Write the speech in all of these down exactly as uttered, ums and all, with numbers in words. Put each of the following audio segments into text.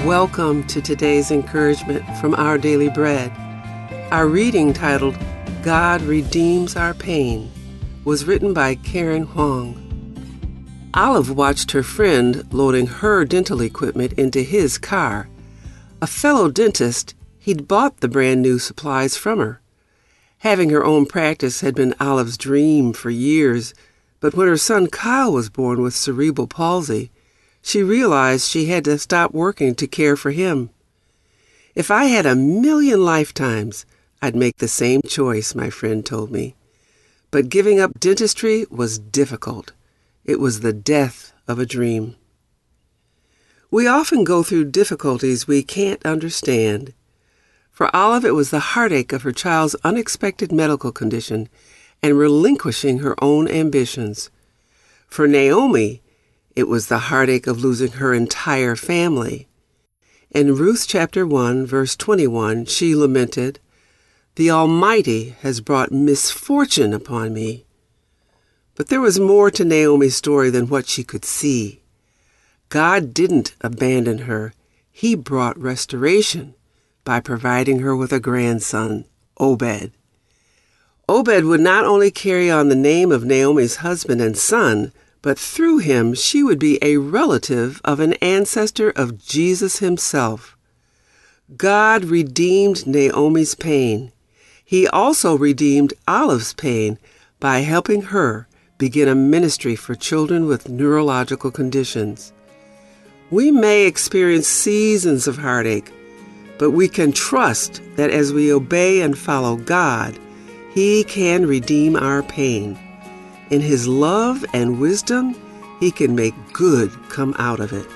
Welcome to today's encouragement from Our Daily Bread. Our reading, titled God Redeems Our Pain, was written by Karen Huang. Olive watched her friend loading her dental equipment into his car. A fellow dentist, he'd bought the brand new supplies from her. Having her own practice had been Olive's dream for years, but when her son Kyle was born with cerebral palsy, she realized she had to stop working to care for him. If I had a million lifetimes, I'd make the same choice, my friend told me. But giving up dentistry was difficult. It was the death of a dream. We often go through difficulties we can't understand. For Olive, it was the heartache of her child's unexpected medical condition and relinquishing her own ambitions. For Naomi, it was the heartache of losing her entire family. In Ruth chapter one, verse twenty-one, she lamented, "The Almighty has brought misfortune upon me." But there was more to Naomi's story than what she could see. God didn't abandon her. He brought restoration by providing her with a grandson, Obed. Obed would not only carry on the name of Naomi's husband and son, but through him she would be a relative of an ancestor of Jesus himself. God redeemed Naomi's pain. He also redeemed Olive's pain by helping her begin a ministry for children with neurological conditions. We may experience seasons of heartache, but we can trust that as we obey and follow God, He can redeem our pain. In His love and wisdom, He can make good come out of it.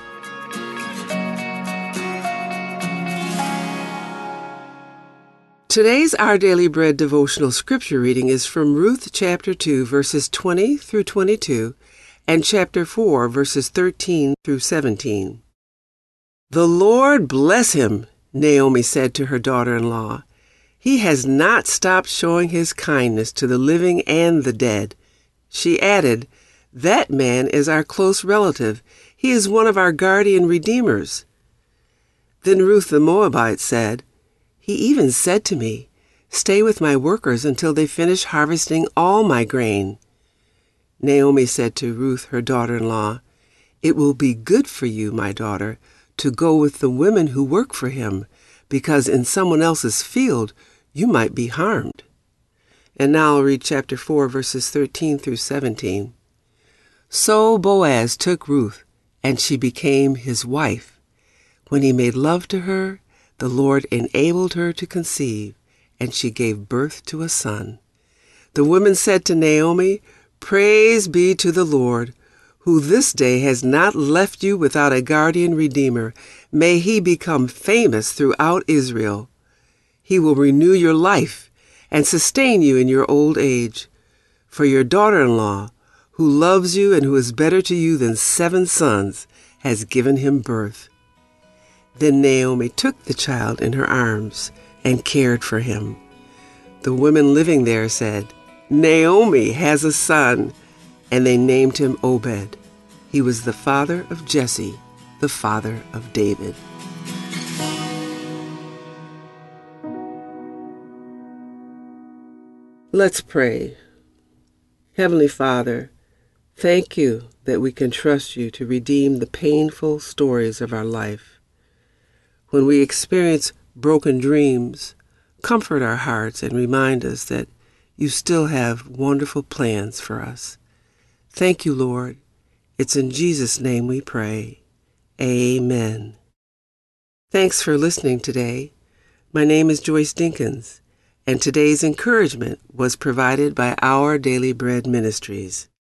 Today's Our Daily Bread devotional scripture reading is from Ruth chapter two, verses twenty through twenty-two, and chapter four, verses thirteen through seventeen. "The Lord bless him," Naomi said to her daughter-in-law. "He has not stopped showing His kindness to the living and the dead." She added, "That man is our close relative. He is one of our guardian redeemers." Then Ruth the Moabite said, "He even said to me, 'Stay with my workers until they finish harvesting all my grain.'" Naomi said to Ruth, her daughter-in-law, "It will be good for you, my daughter, to go with the women who work for him, because in someone else's field you might be harmed." And now I'll read chapter four, verses thirteen through seventeen. "So Boaz took Ruth, and she became his wife. When he made love to her, the Lord enabled her to conceive, and she gave birth to a son. The women said to Naomi, 'Praise be to the Lord, who this day has not left you without a guardian redeemer. May he become famous throughout Israel. He will renew your life and sustain you in your old age. For your daughter-in-law, who loves you and who is better to you than seven sons, has given him birth.' Then Naomi took the child in her arms and cared for him. The women living there said, 'Naomi has a son,' and they named him Obed. He was the father of Jesse, the father of David." Let's pray. Heavenly Father, thank you that we can trust you to redeem the painful stories of our life. When we experience broken dreams, comfort our hearts and remind us that you still have wonderful plans for us. Thank you, Lord. It's in Jesus' name we pray. Amen. Thanks for listening today. My name is Joyce Dinkins, and today's encouragement was provided by Our Daily Bread Ministries.